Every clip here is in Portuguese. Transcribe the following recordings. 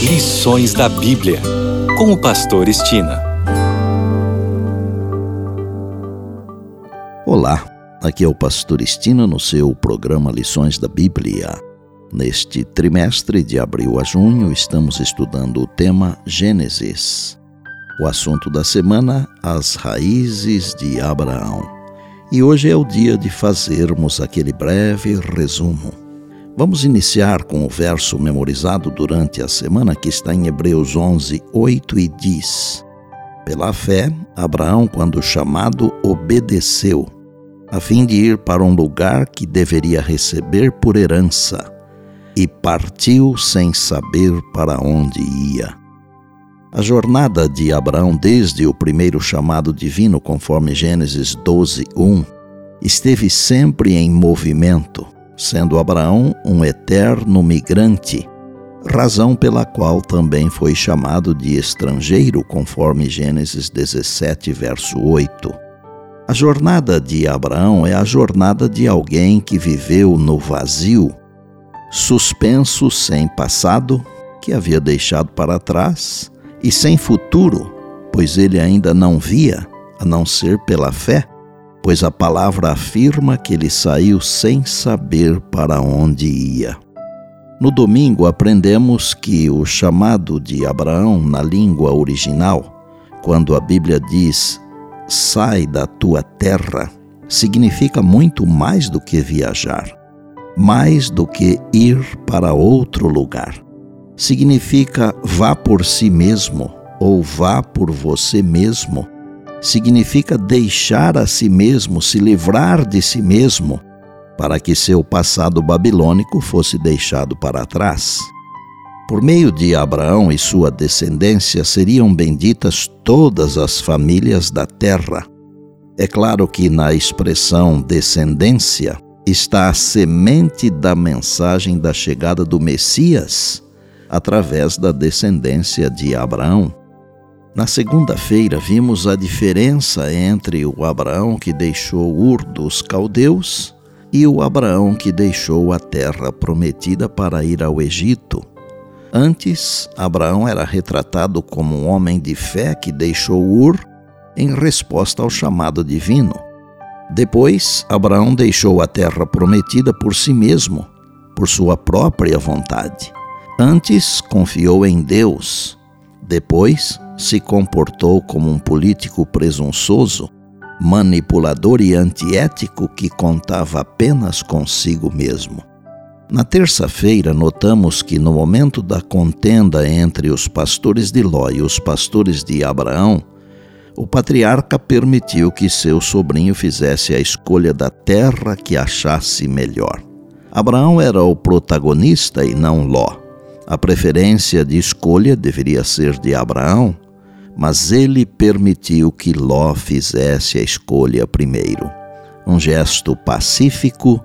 Lições da Bíblia, com o pastor Estina. Olá, aqui é o pastor Estina no seu programa Lições da Bíblia. Neste trimestre de abril a junho, estamos estudando o tema Gênesis. O assunto da semana, as raízes de Abraão. E hoje é o dia de fazermos aquele breve resumo. Vamos iniciar com o verso memorizado durante a semana que está em Hebreus 11, 8 e diz: Pela fé, Abraão, quando chamado, obedeceu, a fim de ir para um lugar que deveria receber por herança, e partiu sem saber para onde ia. A jornada de Abraão desde o primeiro chamado divino, conforme Gênesis 12, 1, esteve sempre em movimento, sendo Abraão um eterno migrante, razão pela qual também foi chamado de estrangeiro, conforme Gênesis 17, verso 8. A jornada de Abraão é a jornada de alguém que viveu no vazio, suspenso, sem passado, que havia deixado para trás, e sem futuro, pois ele ainda não via, a não ser pela fé, pois a palavra afirma que ele saiu sem saber para onde ia. No domingo aprendemos que o chamado de Abraão na língua original, quando a Bíblia diz sai da tua terra, significa muito mais do que viajar, mais do que ir para outro lugar. Significa vá por si mesmo ou vá por você mesmo. Significa deixar a si mesmo, se livrar de si mesmo, para que seu passado babilônico fosse deixado para trás. Por meio de Abraão e sua descendência seriam benditas todas as famílias da terra. É claro que na expressão descendência está a semente da mensagem da chegada do Messias através da descendência de Abraão. Na segunda-feira vimos a diferença entre o Abraão que deixou Ur dos Caldeus e o Abraão que deixou a terra prometida para ir ao Egito. Antes, Abraão era retratado como um homem de fé que deixou Ur em resposta ao chamado divino. Depois, Abraão deixou a terra prometida por si mesmo, por sua própria vontade. Antes, confiou em Deus. Depois, se comportou como um político presunçoso, manipulador e antiético que contava apenas consigo mesmo. Na terça-feira, notamos que no momento da contenda entre os pastores de Ló e os pastores de Abraão, o patriarca permitiu que seu sobrinho fizesse a escolha da terra que achasse melhor. Abraão era o protagonista e não Ló. A preferência de escolha deveria ser de Abraão, mas ele permitiu que Ló fizesse a escolha primeiro. Um gesto pacífico,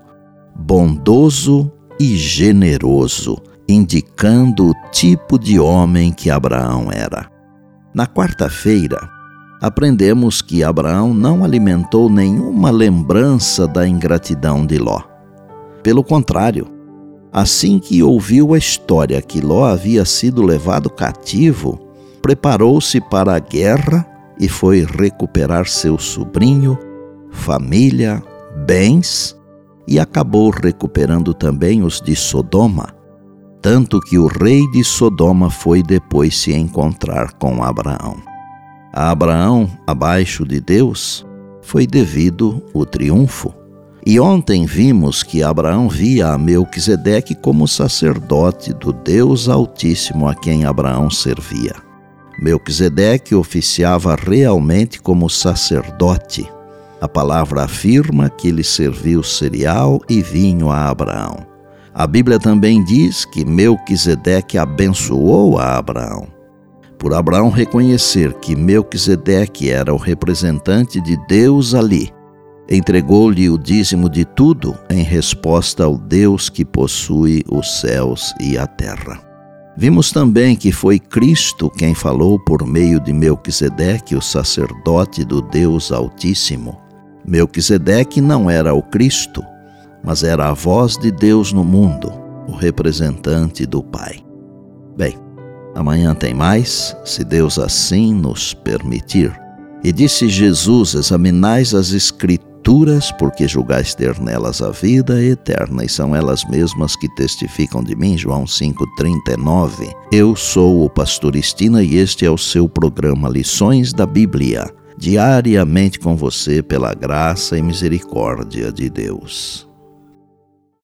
bondoso e generoso, indicando o tipo de homem que Abraão era. Na quarta-feira, aprendemos que Abraão não alimentou nenhuma lembrança da ingratidão de Ló. Pelo contrário, assim que ouviu a história que Ló havia sido levado cativo, preparou-se para a guerra e foi recuperar seu sobrinho, família, bens e acabou recuperando também os de Sodoma, tanto que o rei de Sodoma foi depois se encontrar com Abraão. A Abraão, abaixo de Deus, foi devido o triunfo. E ontem vimos que Abraão via a Melquisedeque como sacerdote do Deus Altíssimo a quem Abraão servia. Melquisedeque oficiava realmente como sacerdote. A palavra afirma que ele serviu cereal e vinho a Abraão. A Bíblia também diz que Melquisedeque abençoou a Abraão. Por Abraão reconhecer que Melquisedeque era o representante de Deus ali, entregou-lhe o dízimo de tudo em resposta ao Deus que possui os céus e a terra. Vimos também que foi Cristo quem falou por meio de Melquisedeque, o sacerdote do Deus Altíssimo. Melquisedeque não era o Cristo, mas era a voz de Deus no mundo, o representante do Pai. Bem, Amanhã tem mais, se Deus assim nos permitir. E disse Jesus: examinais as Escrituras, porque julgais ter nelas a vida eterna, e são elas mesmas que testificam de mim. João 5,39. Eu sou o pastor Estina e este é o seu programa Lições da Bíblia, diariamente com você pela graça e misericórdia de Deus.